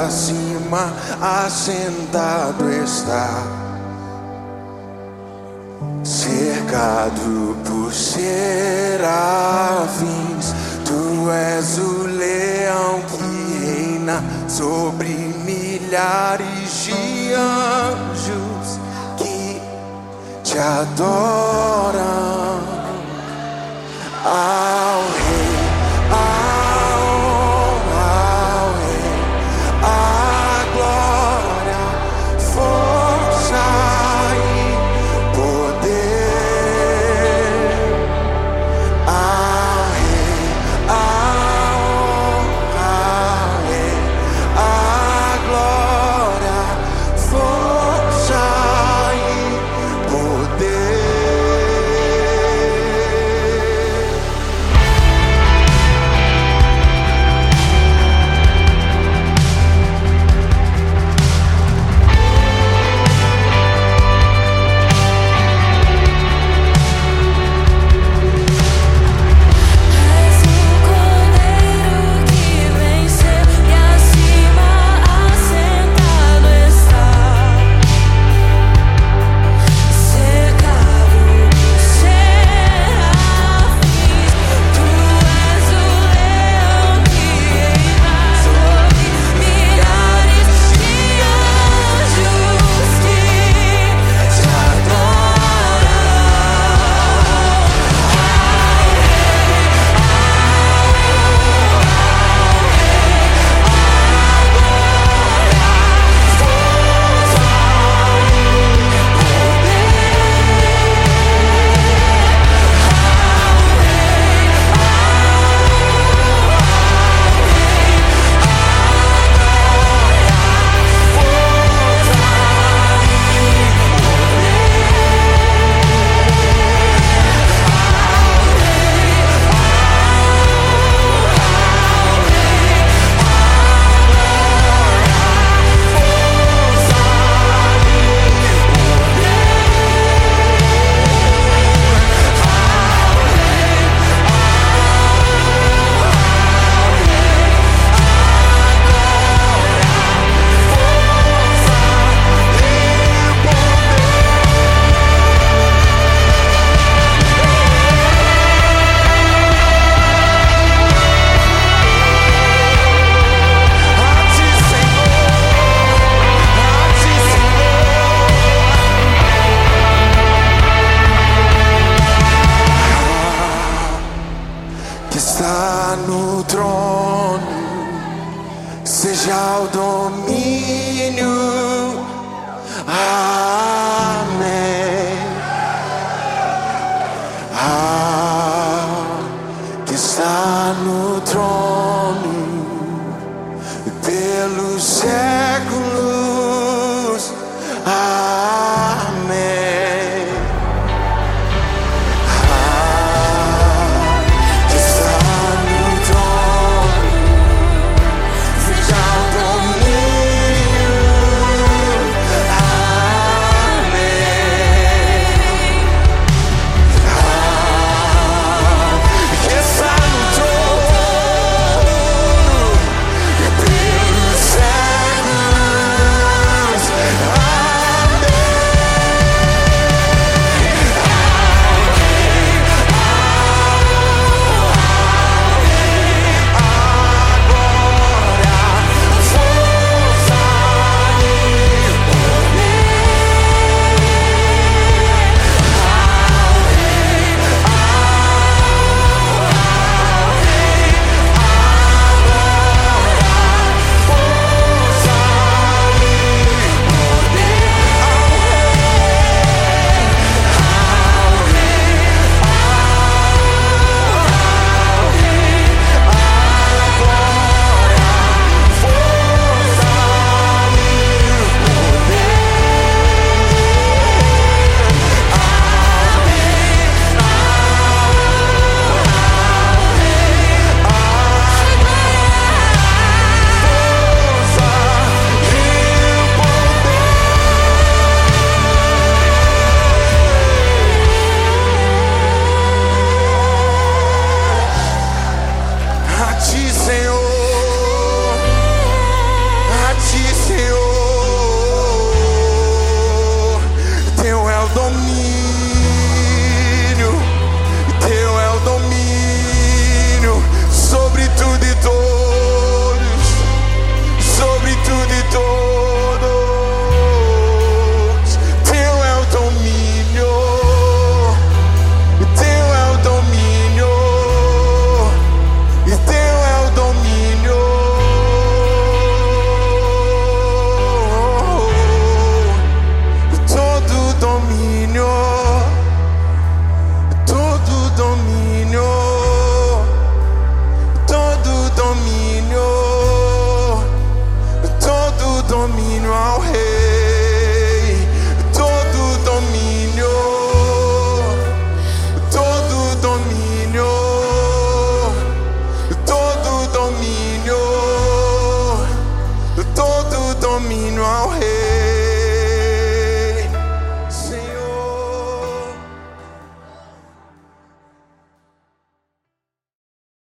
acima assentado está, cercado por serafins. Tu és o leão que reina sobre milhares de anjos que te adoram. Ao Rei, ao Rei, a glória, força e poder. Ao Rei, a glória, força e poder. És o Cordeiro que venceu e acima assentado está, cercado por serafins. Tu és o leão que reina sobre milhares de anjos que te adoram. Que está no trono, seja o domínio. Amém. Que está no trono pelos séculos. Amém. Que está no trono, seja o domínio. Amém. Que está no trono pelos séculos. Amém. todo domínio ao Rei.